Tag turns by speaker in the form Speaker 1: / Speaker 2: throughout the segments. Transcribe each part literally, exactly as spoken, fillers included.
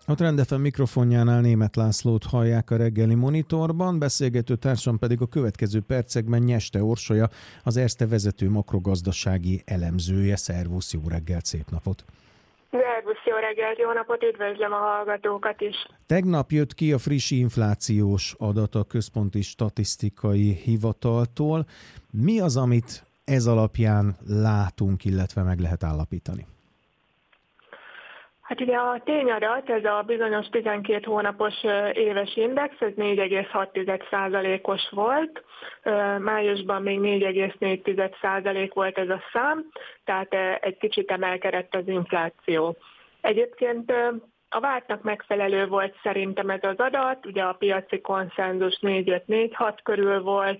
Speaker 1: A Trend ef em mikrofonjánál Németh Lászlót hallják a reggeli monitorban, beszélgető társam pedig a következő percekben Nyeste Orsolya, az Erste vezető makrogazdasági elemzője. Szervusz, jó reggelt, szép napot!
Speaker 2: Szervusz, jó reggelt, jó napot, üdvözlöm a hallgatókat is!
Speaker 1: Tegnap jött ki a friss inflációs adat a Központi Statisztikai Hivataltól. Mi az, amit ez alapján látunk, illetve meg lehet állapítani?
Speaker 2: Hát ugye a tényadat, ez a bizonyos tizenkét hónapos éves index, ez négy egész hat százalékos volt, májusban még négy egész négy százalék volt ez a szám, tehát egy kicsit emelkedett az infláció. Egyébként a vártnak megfelelő volt szerintem ez az adat, ugye a piaci konszenzus négy öt négy hat körül volt,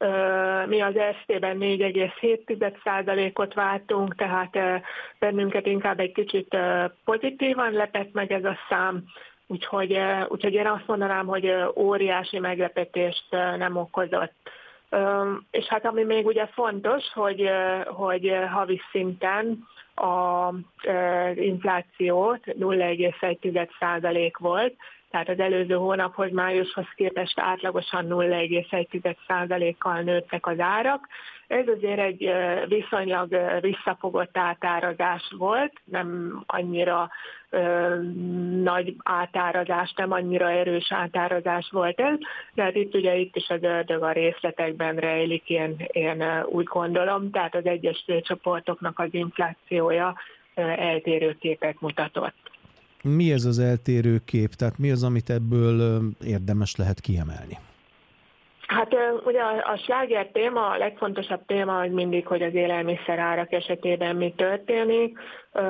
Speaker 2: mi az Erstében négy egész hét százalékot vártunk, tehát bennünket inkább egy kicsit pozitívan lepett meg ez a szám, úgyhogy, úgyhogy én azt mondanám, hogy óriási meglepetést nem okozott. És hát ami még ugye fontos, hogy, hogy havi szinten az inflációt nulla egész egy százalék volt, tehát az előző hónaphoz, májushoz képest átlagosan nulla egész egy százalékkal nőttek az árak. Ez azért egy viszonylag visszafogott átárazás volt, nem annyira ö, nagy átárazás, nem annyira erős átárazás volt ez, de hát itt ugye itt is az ördög a részletekben rejlik, én, én úgy gondolom, tehát az egyes csoportoknak az inflációja ö, eltérő képet mutatott.
Speaker 1: Mi ez az eltérő kép? Tehát mi az, amit ebből érdemes lehet kiemelni?
Speaker 2: Hát ugye a, a sláger téma, a legfontosabb téma az mindig, hogy az élelmiszer árak esetében mi történik.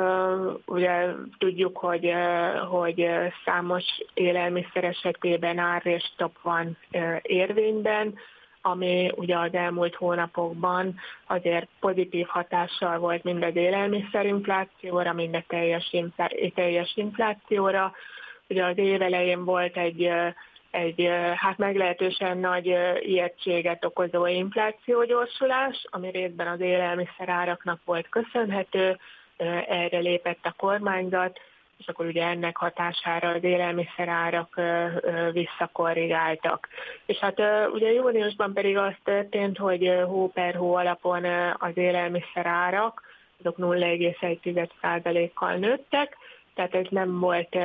Speaker 2: Ugye tudjuk, hogy, hogy számos élelmiszer esetében árrésstop van érvényben, ami ugye az elmúlt hónapokban azért pozitív hatással volt mind az élelmiszerinflációra, mind a teljes, teljes inflációra. Ugye az év elején volt egy, egy hát meglehetősen nagy ijegységet okozó inflációgyorsulás, ami részben az élelmiszeráraknak volt köszönhető, erre lépett a kormányzat, és akkor ugye ennek hatására az élelmiszerárak visszakorrigáltak. És hát ugye júniusban pedig az történt, hogy hó per hó alapon az élelmiszerárak azok nulla egész egy százalékkal nőttek, tehát ez nem volt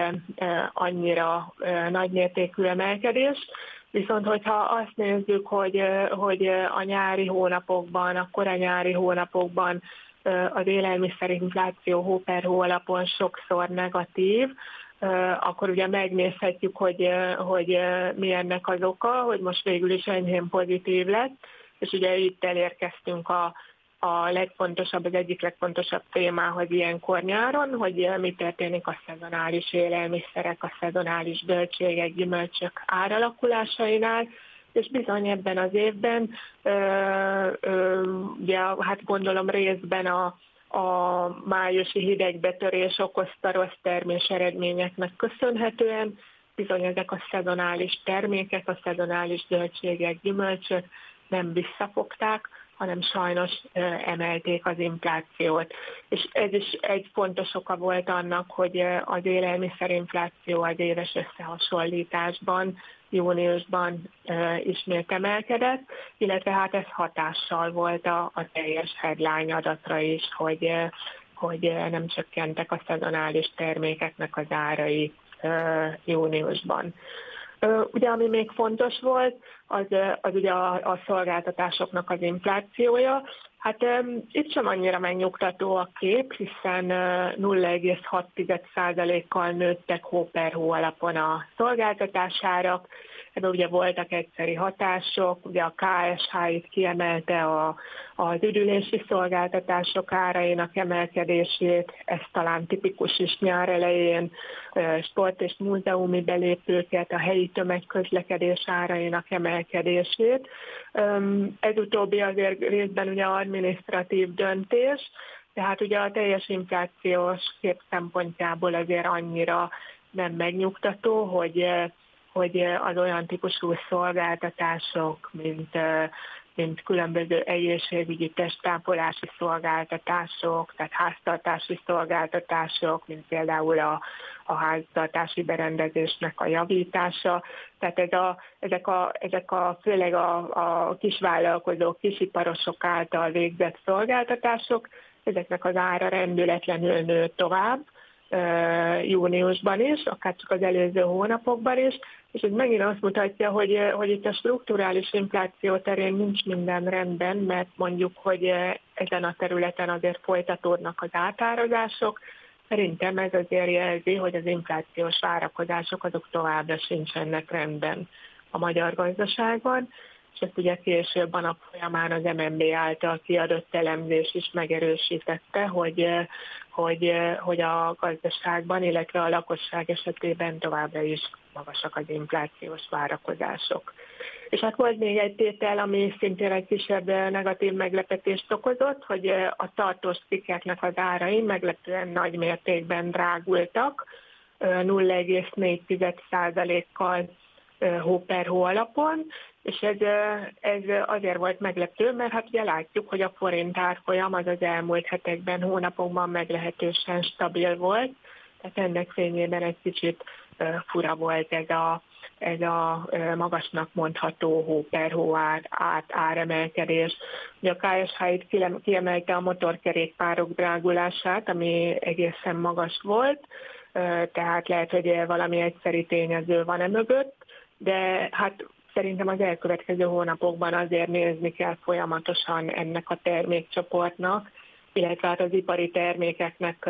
Speaker 2: annyira nagymértékű emelkedés. Viszont hogyha azt nézzük, hogy, hogy a nyári hónapokban, a korai nyári hónapokban az élelmiszerinfláció hó per hó alapon sokszor negatív, akkor ugye megnézhetjük, hogy, hogy mi ennek az oka, hogy most végül is enyhén pozitív lett, és ugye itt elérkeztünk a, a legfontosabb, az egyik legfontosabb témához ilyenkor nyáron, hogy mi történik a szezonális élelmiszerek, a szezonális zöldségek, gyümölcsök áralakulásainál, és bizony ebben az évben, ö, ö, ugye, hát gondolom részben a, a májusi hidegbetörés okozta rossz termés eredményeknek köszönhetően, bizony ezek a szezonális termékek, a szezonális zöldségek, gyümölcsök nem visszafogták, hanem sajnos ö, emelték az inflációt. És ez is egy fontos oka volt annak, hogy az élelmiszerinfláció az éves összehasonlításban júniusban e, ismét emelkedett, illetve hát ez hatással volt a, a teljes headline adatra is, hogy, e, hogy nem csökkentek a szezonális termékeknek az árai e, júniusban. E, ugye ami még fontos volt, az, az ugye a, a szolgáltatásoknak az inflációja. Hát e, itt sem annyira megnyugtató a kép, hiszen e, nulla egész hat százalékkal nőttek hó per hó alapon a szolgáltatásárak. Ebben ugye voltak egyszeri hatások, ugye a ká es há itt kiemelte a, az üdülési szolgáltatások árainak emelkedését, ez talán tipikus is nyár elején, sport- és múzeumi belépőket, a helyi tömegközlekedés árainak emelkedését. Ez utóbbi azért részben ugye adminisztratív döntés, tehát ugye a teljes inflációs kép szempontjából azért annyira nem megnyugtató, hogy hogy az olyan típusú szolgáltatások, mint mint különböző egészségügyi testápolási szolgáltatások, tehát háztartási szolgáltatások, mint például a, a háztartási berendezésnek a javítása. Tehát ez a, ezek, a, ezek a főleg a, a kisvállalkozók, kisiparosok által végzett szolgáltatások, ezeknek az ára rendületlenül nő tovább, júniusban is, akár csak az előző hónapokban is, és ez megint azt mutatja, hogy, hogy itt a strukturális infláció terén nincs minden rendben, mert mondjuk, hogy ezen a területen azért folytatódnak az átárazások. Szerintem ez azért jelzi, hogy az inflációs várakozások azok továbbra sincsenek rendben a magyar gazdaságban, és ezt ugye később a nap folyamán az em en bé által kiadott elemzés is megerősítette, hogy, hogy, hogy a gazdaságban, illetve a lakosság esetében továbbra is magasak az inflációs várakozások. És hát volt még egy tétel, ami szintén egy kisebb negatív meglepetést okozott, hogy a tartós cikkeknek az árai meglepően nagy mértékben drágultak, nulla egész négy százalékkal hó per hó alapon, és ez, ez azért volt meglepő, mert hát ugye látjuk, hogy a forint árfolyam az az elmúlt hetekben, hónapokban meglehetősen stabil volt, tehát ennek fényében egy kicsit fura volt ez a, ez a magasnak mondható hó per hó ár, át, áremelkedés. Ugye a ká es há itt kiemelte a motorkerékpárok drágulását, ami egészen magas volt, tehát lehet, hogy valami egyszeri tényező van e mögött, de hát szerintem az elkövetkező hónapokban azért nézni kell folyamatosan ennek a termékcsoportnak, illetve hát az ipari termékeknek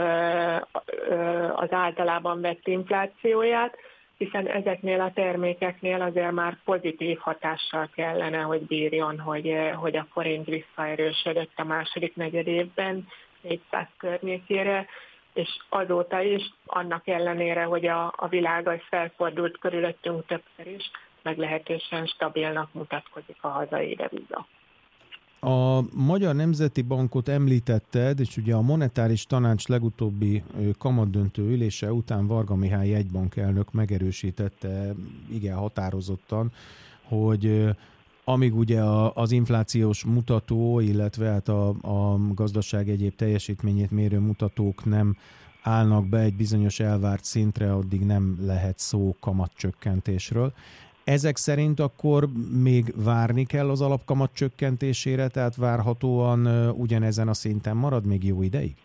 Speaker 2: az általában vett inflációját, hiszen ezeknél a termékeknél azért már pozitív hatással kellene, hogy bírjon, hogy, hogy a forint visszaerősödött a második negyedévben négyszáz környékére, és azóta is, annak ellenére, hogy a, a világ az felfordult körülöttünk többször is, meglehetősen stabilnak mutatkozik a hazai deviza.
Speaker 1: A Magyar Nemzeti Bankot említetted, és ugye a Monetáris Tanács legutóbbi kamatdöntő ülése után Varga Mihály jegybank elnök megerősítette igen határozottan, hogy amíg ugye az inflációs mutató, illetve hát a, a gazdaság egyéb teljesítményét mérő mutatók nem állnak be egy bizonyos elvárt szintre, addig nem lehet szó kamatcsökkentésről. Ezek szerint akkor még várni kell az alapkamat csökkentésére, tehát várhatóan ugyanezen a szinten marad még jó ideig?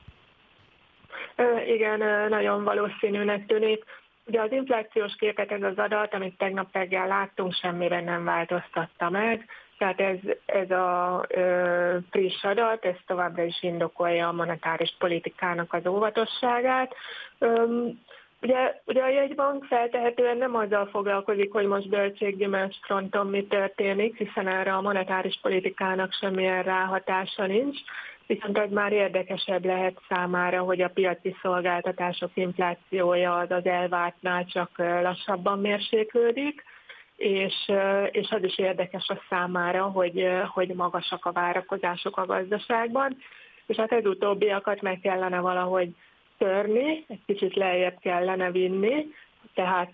Speaker 2: Igen, nagyon valószínűnek tűnik. Ugye az inflációs képet, ez az adat, amit tegnap reggel láttunk, semmiben nem változtatta meg. Tehát ez, ez a ö, friss adat, ez továbbra is indokolja a monetáris politikának az óvatosságát. Ö, Ugye, ugye a jegybank feltehetően nem azzal foglalkozik, hogy most böltséggyümölcs fronton mi történik, hiszen erre a monetáris politikának semmilyen ráhatása nincs, viszont az már érdekesebb lehet számára, hogy a piaci szolgáltatások inflációja az az elvártnál csak lassabban mérséklődik, és, és az is érdekes a számára, hogy, hogy magasak a várakozások a gazdaságban, és hát ez utóbbiakat meg kellene valahogy törni, egy kicsit lejjebb kellene vinni, tehát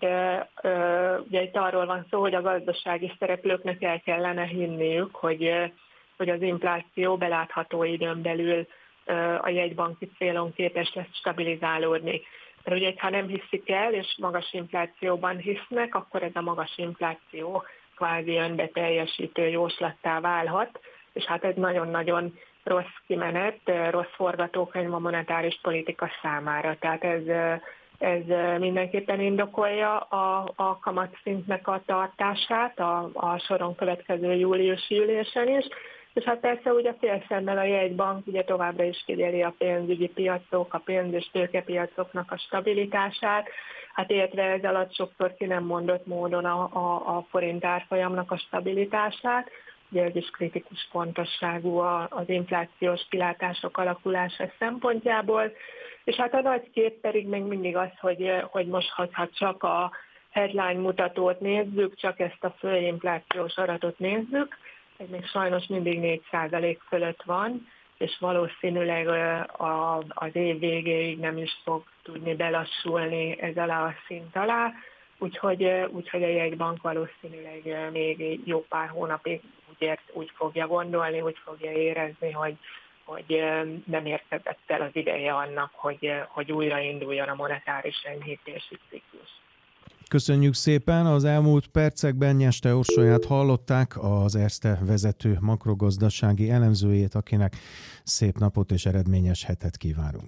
Speaker 2: ugye itt arról van szó, hogy a gazdasági szereplőknek el kellene hinniük, hogy, hogy az infláció belátható időn belül a jegybanki célon képes lesz stabilizálódni. Mert ugye, ha nem hiszik el, és magas inflációban hisznek, akkor ez a magas infláció kvázi önbeteljesítő jóslattá válhat, és hát ez nagyon-nagyon rossz kimenet, rossz forgatókönyv a monetáris politika számára. Tehát ez, ez mindenképpen indokolja a, a kamatszintnek a tartását a, a soron következő júliusi ülésen is. És hát persze ugye félszemmel a jegybank ugye továbbra is figyeli a pénzügyi piacok, a pénz- és tőkepiacoknak a stabilitását, hát értve ez alatt sokszor ki nem mondott módon a, a, a forint árfolyamnak a stabilitását. Ugye ez is kritikus fontosságú az inflációs kilátások alakulása szempontjából, és hát a nagy kép pedig még mindig az, hogy, hogy most ha csak a headline mutatót nézzük, csak ezt a főinflációs adatot nézzük, ez még sajnos mindig négy százalék fölött van, és valószínűleg az év végéig nem is fog tudni belassulni ez alá a szint alá, úgyhogy, úgyhogy a jegybank valószínűleg még jó pár hónapig úgy, ért, úgy fogja gondolni, úgy fogja érezni, hogy, hogy nem érkezett el az ideje annak, hogy, hogy újrainduljon a monetáris enyhítési ciklus.
Speaker 1: Köszönjük szépen! Az elmúlt percekben Nyeste Orsolyát hallották, az Erste vezető makrogazdasági elemzőjét, akinek szép napot és eredményes hetet kívánunk.